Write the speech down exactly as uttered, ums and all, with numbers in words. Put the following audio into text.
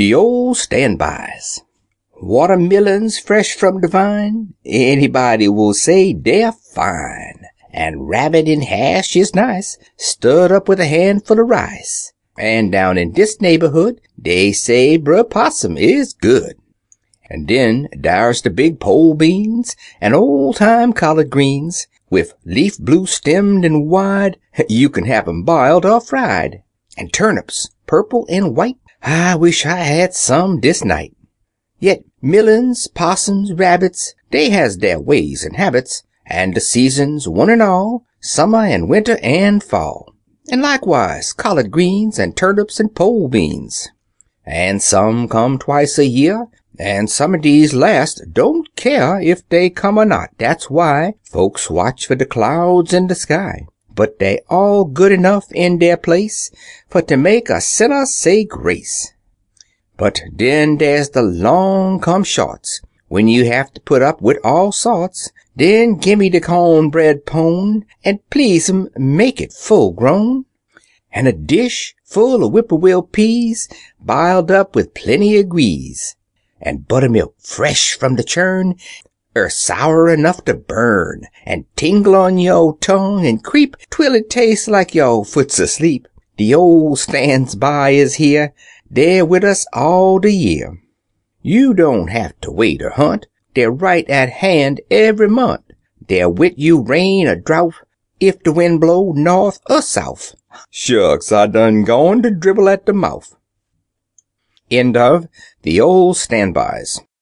The old standbys. Watermelons fresh from the vine, anybody will say they're fine. And rabbit in hash is nice, stirred up with a handful of rice. And down in this neighborhood, they say Brer Possum is good. And then there's the big pole beans and old-time collard greens, with leaf blue stemmed and wide. You can have 'em boiled or fried. And turnips, purple and white, I wish I had some this night. Yet millins, possums, rabbits, they has their ways and habits, and the seasons, one and all, summer and winter and fall. And likewise collard greens and turnips and pole beans. And some come twice a year, and some of these last don't care if they come or not. That's why folks watch for the clouds in the sky. But they all good enough in their place for to make a sinner say grace. But then there's the long come shorts, when you have to put up with all sorts. Then gimme the cornbread pone, and please 'em make it full grown. And a dish full of whippoorwill peas, biled up with plenty of grease. And buttermilk fresh from the churn, er sour enough to burn, and tingle on yo' tongue and creep twel it tastes like yo' foot's asleep. The old stands-by is here, they're with us all the year. You don't have to wait or hunt, they're right at hand every month. They're with you rain or drought, if the wind blow north or south. Shucks, I done gone to dribble at the mouth. End of The Old Standbys.